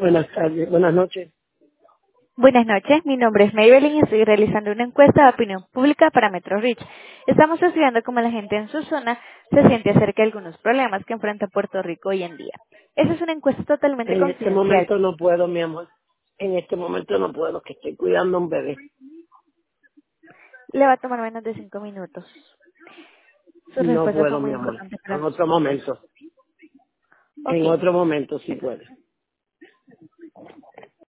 Buenas tardes, buenas noches. Buenas noches, mi nombre es Maybelline y estoy realizando una encuesta de opinión pública para Metro Reach. Estamos estudiando cómo la gente en su zona se siente acerca de algunos problemas que enfrenta Puerto Rico hoy en día. Esa es una encuesta totalmente En este confidencial. momento no puedo, mi amor. En este momento no puedo, que estoy cuidando a un bebé. Le va a tomar menos de 5 minutos. Sus No respuestas puedo, son muy mi amor. importantes para En otro nosotros. momento. Ok. En otro momento sí puede.